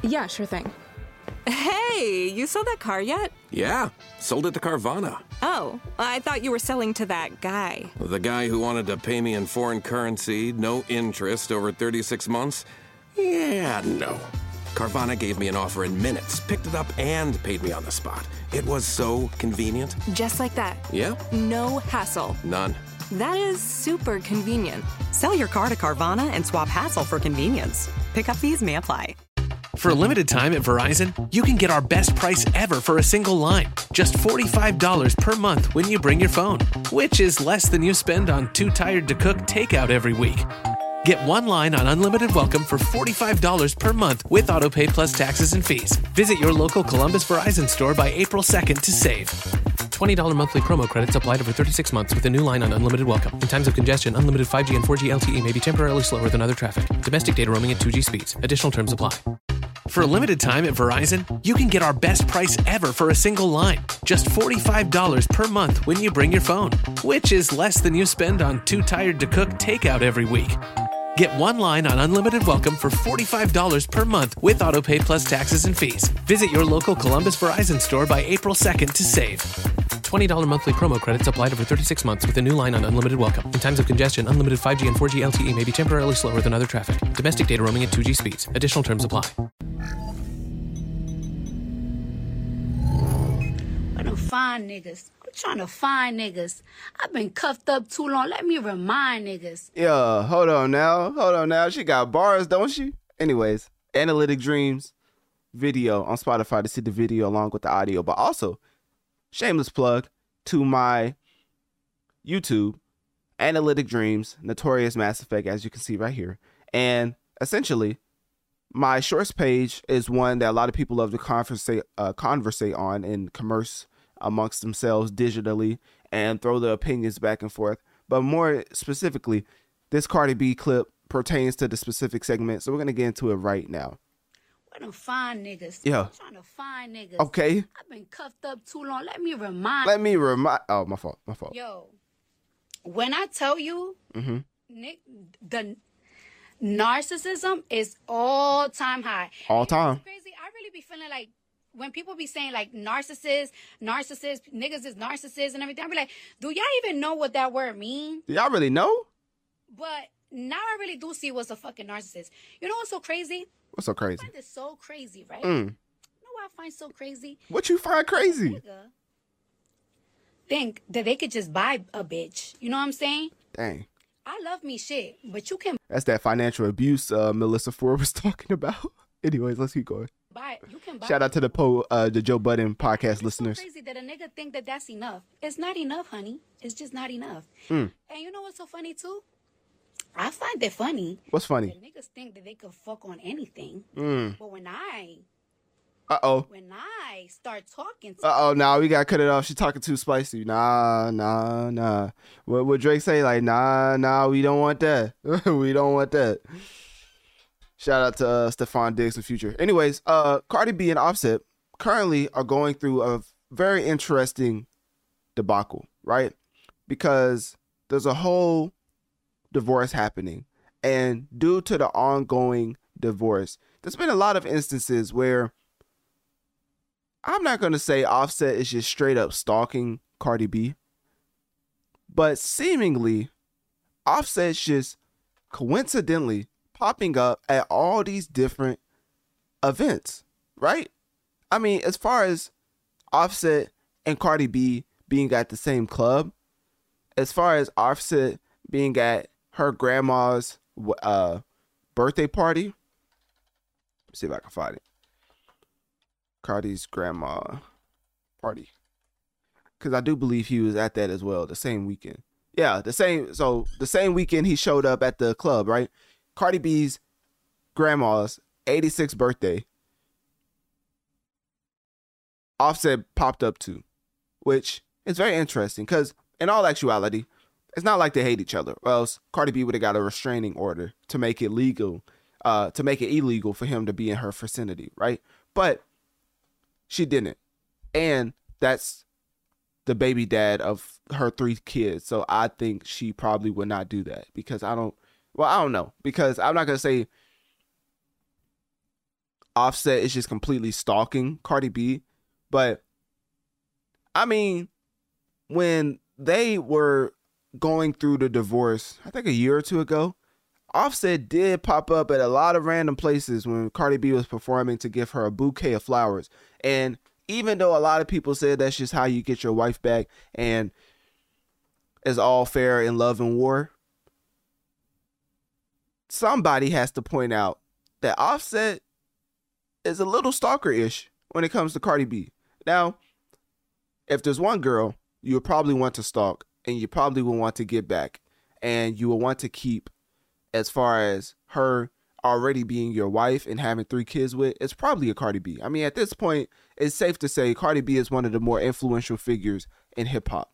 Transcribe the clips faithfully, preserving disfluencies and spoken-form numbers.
Yeah, sure thing. Hey, you sold that car yet? Yeah, sold it to Carvana. Oh, I thought you were selling to that guy. The guy who wanted to pay me in foreign currency, no interest, over thirty-six months? Yeah, no. Carvana gave me an offer in minutes, picked it up, and paid me on the spot. It was so convenient. Just like that. Yep. No hassle. None. That is super convenient. Sell your car to Carvana and swap hassle for convenience. Pickup fees may apply. For a limited time at Verizon, you can get our best price ever for a single line. Just forty-five dollars per month when you bring your phone, which is less than you spend on Too Tired to Cook takeout every week. Get one line on unlimited welcome for forty-five dollars per month with autopay plus taxes and fees. Visit your local Columbus Verizon store by April second to save. twenty dollars monthly promo credits applied over thirty-six months with a new line on unlimited welcome. In times of congestion, unlimited five G and four G L T E may be temporarily slower than other traffic. Domestic data roaming at two G speeds. Additional terms apply. For a limited time at Verizon, you can get our best price ever for a single line. Just forty-five dollars per month when you bring your phone, which is less than you spend on Too Tired to Cook takeout every week. Get one line on unlimited welcome for forty-five dollars per month with autopay plus taxes and fees. Visit your local Columbus Verizon store by April second to save. twenty dollars monthly promo credits applied over thirty-six months with a new line on unlimited welcome. In times of congestion, unlimited five G and four G L T E may be temporarily slower than other traffic. Domestic data roaming at two G speeds. Additional terms apply. Where them fine niggas? I'm trying to find niggas. I've been cuffed up too long. Let me remind niggas. Yeah, hold on now. Hold on now. She got bars, don't she? Anyways, Analytic Dreams video on Spotify to see the video along with the audio. But also, shameless plug to my YouTube, Analytic Dreams, Notorious Mass Effect, as you can see right here. And essentially, my shorts page is one that a lot of people love to conversate, uh, conversate on and commerce amongst themselves digitally and throw their opinions back and forth. But more specifically, this Cardi B clip pertains to the specific segment, so we're going to get into it right now. Where them fine niggas? Yeah. I'm trying to find niggas. Okay. I've been cuffed up too long. Let me remind. Let me remind. Oh, my fault. My fault. Yo, when I tell you, Mm-hmm. Nick, the narcissism is all time high. All time. It's crazy. I really be feeling like when people be saying like narcissist, narcissist, niggas is narcissist and everything, I be like, do y'all even know what that word mean? Do y'all really know? But now I really do see what's a fucking narcissist. You know what's so crazy? What's so crazy? I find this so crazy, right? Mm. You know what I find so crazy? What you find crazy? Nigga think that they could just buy a bitch. You know what I'm saying? Dang. I love me shit, but you can That's that financial abuse uh, Melissa Ford was talking about. Anyways, let's keep going. buy. You can buy. Shout out to the po uh, the Joe Budden podcast it's listeners. So crazy that a nigga think that that's enough. It's not enough, honey. It's just not enough. Mm. And you know what's so funny too? I find it funny. What's funny? That niggas think that they could fuck on anything. Mm. But when I, Uh oh. when I start talking to Uh oh. Nah, we gotta cut it off. She talking too spicy. Nah, nah, nah. What would Drake say? Like, nah, nah. We don't want that. We don't want that. Shout out to uh, Stephon Diggs in Future. Anyways, uh, Cardi B and Offset currently are going through a very interesting debacle, right? Because there's a whole divorce happening, and due to the ongoing divorce, there's been a lot of instances where I'm not going to say Offset is just straight up stalking Cardi B, but seemingly Offset's just coincidentally popping up at all these different events, right? I mean, as far as Offset and Cardi B being at the same club, as far as Offset being at her grandma's uh, birthday party, let's see if I can find it. Cardi's grandma party, because I do believe he was at that as well the same weekend. Yeah, the same. So the same weekend he showed up at the club, right? Cardi B's grandma's eighty-sixth birthday, Offset popped up too, which is very interesting because in all actuality, it's not like they hate each other, or else Cardi B would have got a restraining order to make it legal, uh, to make it illegal for him to be in her vicinity, right? But she didn't, and that's the baby dad of her three kids. So I think she probably would not do that because I don't. Well, I don't know, because I'm not going to say Offset is just completely stalking Cardi B. But I mean, when they were going through the divorce, I think a year or two ago, Offset did pop up at a lot of random places when Cardi B was performing to give her a bouquet of flowers. And even though a lot of people said that's just how you get your wife back and it's all fair in love and war, somebody has to point out that Offset is a little stalker-ish when it comes to Cardi B. Now, if there's one girl you would probably want to stalk and you probably would want to get back and you would want to keep as far as her already being your wife and having three kids with, it's probably a Cardi B. I mean, at this point, it's safe to say Cardi B is one of the more influential figures in hip-hop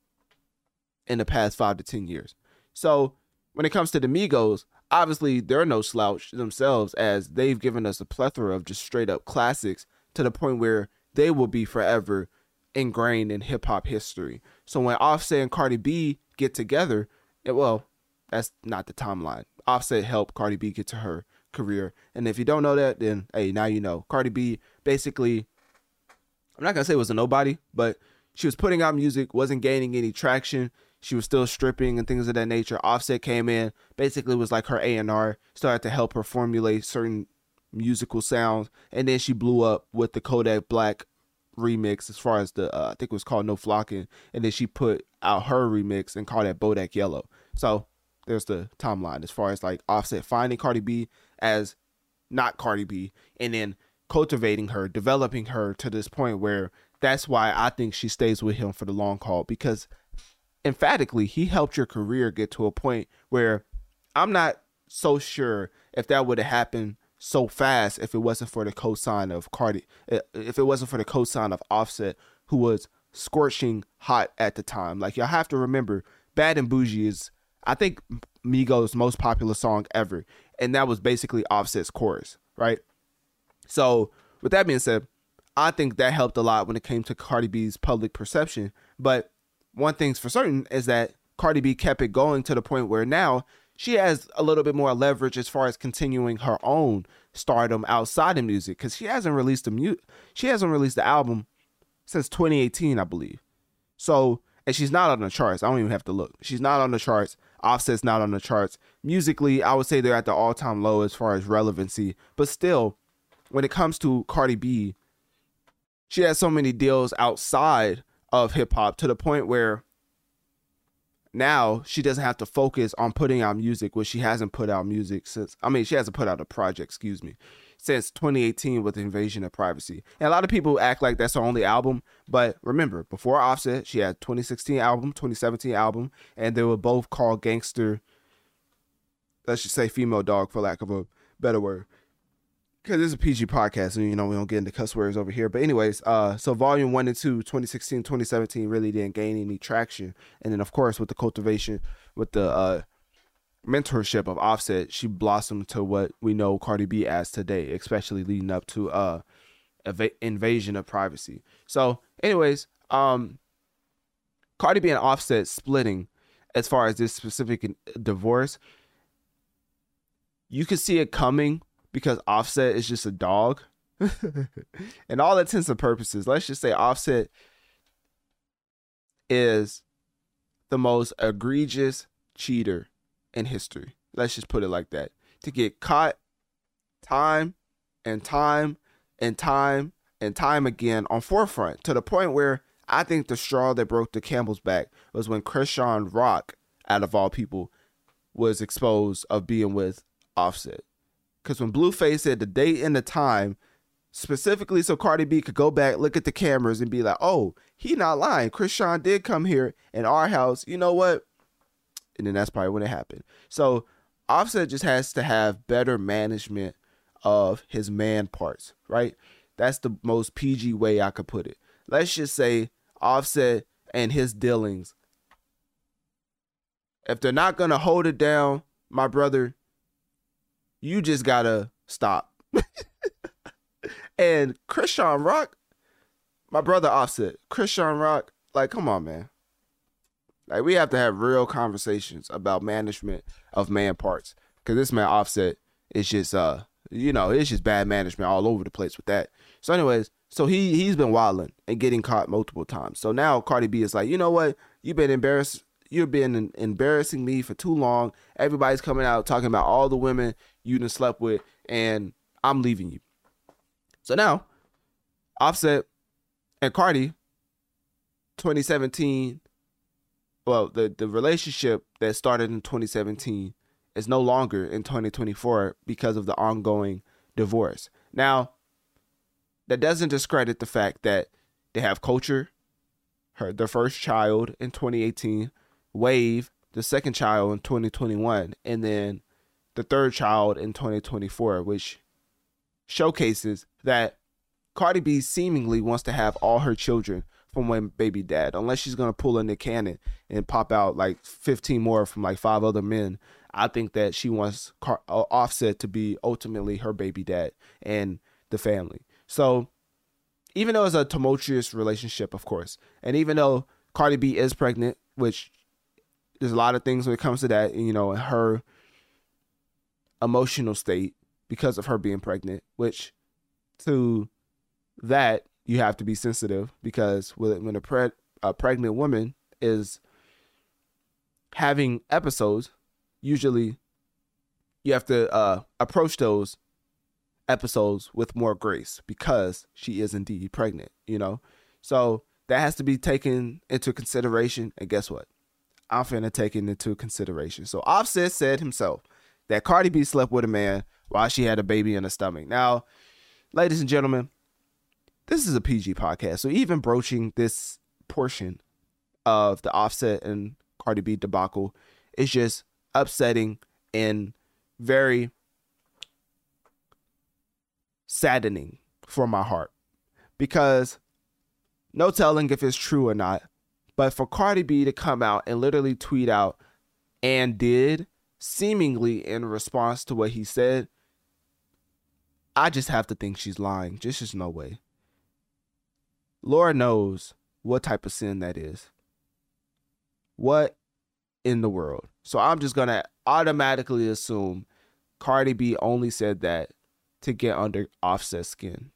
in the past five to ten years. So when it comes to the Migos, obviously they're no slouch themselves, as they've given us a plethora of just straight up classics to the point where they will be forever ingrained in hip-hop history. So when Offset and Cardi B get together, it, well, that's not the timeline. Offset helped Cardi B get to her career. And if you don't know that, then, hey, now you know. Cardi B basically, I'm not going to say was a nobody, but she was putting out music, wasn't gaining any traction. She was still stripping and things of that nature. Offset came in, basically was like her A and R, started to help her formulate certain musical sounds. And then she blew up with the Kodak Black remix as far as the, uh, I think it was called No Flocking. And then she put out her remix and called that Bodak Yellow. So there's the timeline as far as like Offset finding Cardi B as not Cardi B and then cultivating her, developing her to this point where that's why I think she stays with him for the long haul, because emphatically he helped your career get to a point where I'm not so sure if that would have happened so fast if it wasn't for the cosign of Cardi, if it wasn't for the cosign of Offset, who was scorching hot at the time. Like, y'all have to remember, Bad and Bougie is, I think, Migos' most popular song ever. And that was basically Offset's chorus, right? So with that being said, I think that helped a lot when it came to Cardi B's public perception. But one thing's for certain is that Cardi B kept it going to the point where now she has a little bit more leverage as far as continuing her own stardom outside of music, because she hasn't released a mu- she hasn't released the album since twenty eighteen, I believe. So, and she's not on the charts. I don't even have to look. She's not on the charts. Offset's not on the charts. Musically, I would say they're at the all-time low as far as relevancy. But still, when it comes to Cardi B, she has so many deals outside of hip-hop to the point where now she doesn't have to focus on putting out music, which she hasn't put out music since, I mean, she hasn't put out a project, excuse me, since twenty eighteen with Invasion of Privacy. And a lot of people act like that's her only album, but remember, before Offset, she had twenty sixteen album, twenty seventeen album, and they were both called Gangster, let's just say Female Dog, for lack of a better word. Because this is a P G podcast, and you know we don't get into cuss words over here. But anyways, uh, so Volume one and two, twenty sixteen, twenty seventeen, really didn't gain any traction. And then, of course, with the cultivation, with the uh, mentorship of Offset, she blossomed to what we know Cardi B as today, especially leading up to uh, Inv- Invasion of Privacy. So, anyways, um, Cardi B and Offset splitting as far as this specific divorce, you could see it coming, because Offset is just a dog. And all intents and purposes, let's just say Offset is the most egregious cheater in history. Let's just put it like that. To get caught time and time and time and time again on forefront, to the point where I think the straw that broke the camel's back was when Chrisean Rock, out of all people, was exposed of being with Offset. Because when Blueface said the date and the time, specifically so Cardi B could go back, look at the cameras, and be like, oh, he not lying. Chrisean did come here in our house. You know what? And then that's probably when it happened. So Offset just has to have better management of his man parts, right? That's the most P G way I could put it. Let's just say Offset and his dealings, if they're not going to hold it down, my brother, you just gotta stop. And Chrisean Rock, my brother Offset, Chrisean Rock, like, come on, man. Like, we have to have real conversations about management of man parts. Because this man Offset is just uh you know, it's just bad management all over the place with that. So anyways, so he, he's been wilding and getting caught multiple times. So now Cardi B is like, you know what? You've been embarrassed. You've been embarrassing me for too long. Everybody's coming out talking about all the women you done slept with, and I'm leaving you. So now, Offset and Cardi, twenty seventeen, well, the, the relationship that started in twenty seventeen is no longer in twenty twenty-four because of the ongoing divorce. Now, that doesn't discredit the fact that they have Culture, her their first child in twenty eighteen, Wave, the second child in twenty twenty-one, and then the third child in twenty twenty-four, which showcases that Cardi B seemingly wants to have all her children from one baby dad, unless she's going to pull a Nick Cannon and pop out like fifteen more from like five other men. I think that she wants Car- Offset to be ultimately her baby dad and the family. So even though it's a tumultuous relationship, of course, and even though Cardi B is pregnant, which there's a lot of things when it comes to that, you know, her emotional state because of her being pregnant, which to that you have to be sensitive, because when a, pre- a pregnant woman is having episodes, usually you have to uh, approach those episodes with more grace because she is indeed pregnant, you know? So that has to be taken into consideration. And guess what? I'm finna take it into consideration. So Offset said himself that Cardi B slept with a man while she had a baby in her stomach. Now, ladies and gentlemen, this is a P G podcast, so even broaching this portion of the Offset and Cardi B debacle is just upsetting and very saddening for my heart, because no telling if it's true or not, but for Cardi B to come out and literally tweet out "and did," seemingly in response to what he said, I just have to think she's lying. Just there's no way. Lord knows what type of sin that is. What in the world? So I'm just going to automatically assume Cardi B only said that to get under Offset's skin.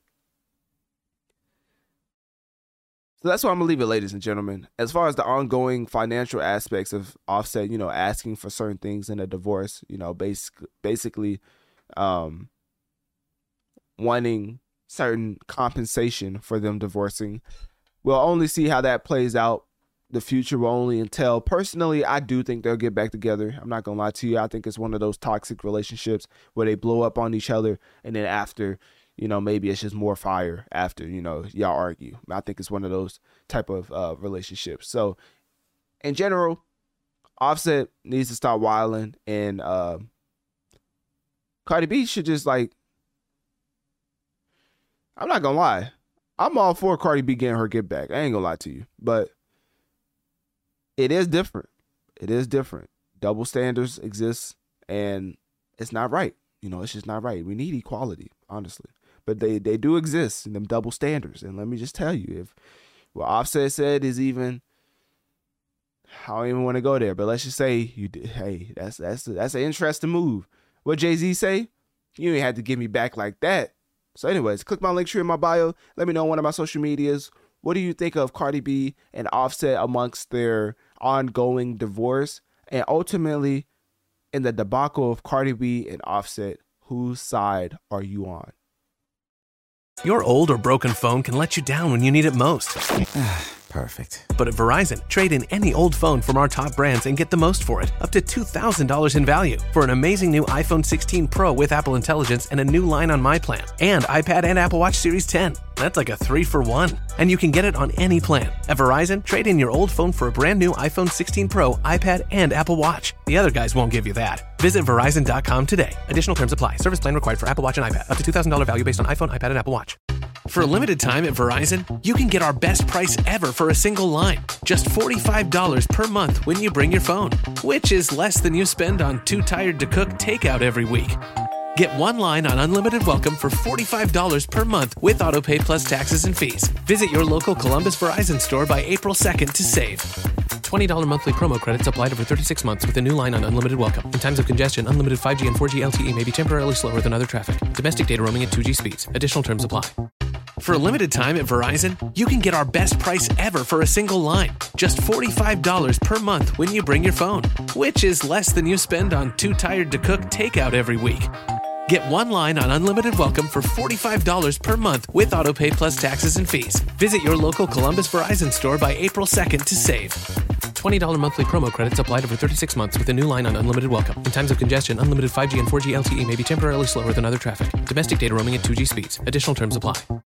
So that's why I'm going to leave it, ladies and gentlemen. As far as the ongoing financial aspects of Offset, you know, asking for certain things in a divorce, you know, basically, basically um, wanting certain compensation for them divorcing. We'll only see how that plays out. The future will only entail. Personally, I do think they'll get back together. I'm not gonna lie to you. I think it's one of those toxic relationships where they blow up on each other, and then after, you know, maybe it's just more fire after, you know, y'all argue. I think it's one of those type of uh, relationships. So in general, Offset needs to stop wilding, and uh, Cardi B should just like, I'm not gonna lie, I'm all for Cardi B getting her get back. I ain't gonna lie to you, but it is different. It is different. Double standards exist, and it's not right. You know, it's just not right. We need equality, honestly, but they they do exist in them double standards. And let me just tell you, if what Offset said is even, I don't even want to go there, but let's just say you did. Hey, that's that's that's an interesting move. What Jay-Z say? You ain't had to give me back like that. So anyways, click my link tree in my bio. Let me know on one of my social medias. What do you think of Cardi B and Offset amongst their ongoing divorce? And ultimately, in the debacle of Cardi B and Offset, whose side are you on? Your old or broken phone can let you down when you need it most. Perfect. But at Verizon, trade in any old phone from our top brands and get the most for it, up to two thousand dollars in value, for an amazing new iPhone sixteen Pro with Apple Intelligence and a new line on My Plan, and iPad and Apple Watch Series ten. That's like a three for one. And you can get it on any plan. At Verizon, trade in your old phone for a brand new iPhone sixteen Pro, iPad, and Apple Watch. The other guys won't give you that. Visit Verizon dot com today. Additional terms apply. Service plan required for Apple Watch and iPad. Up to two thousand dollars value based on iPhone, iPad, and Apple Watch. For a limited time at Verizon, you can get our best price ever for a single line. Just forty-five dollars per month when you bring your phone, which is less than you spend on Too Tired to Cook takeout every week. Get one line on Unlimited Welcome for forty-five dollars per month with AutoPay plus taxes and fees. Visit your local Columbus Verizon store by April second to save. twenty dollars monthly promo credits applied over thirty-six months with a new line on unlimited welcome. In times of congestion, unlimited five G and four G L T E may be temporarily slower than other traffic. Domestic data roaming at two G speeds. Additional terms apply. For a limited time at Verizon, you can get our best price ever for a single line. Just forty-five dollars per month when you bring your phone, which is less than you spend on Too Tired to Cook takeout every week. Get one line on unlimited welcome for forty-five dollars per month with AutoPay plus taxes and fees. Visit your local Columbus Verizon store by April second to save. twenty dollars monthly promo credits applied over thirty-six months with a new line on unlimited welcome. In times of congestion, unlimited five G and four G L T E may be temporarily slower than other traffic. Domestic data roaming at two G speeds. Additional terms apply.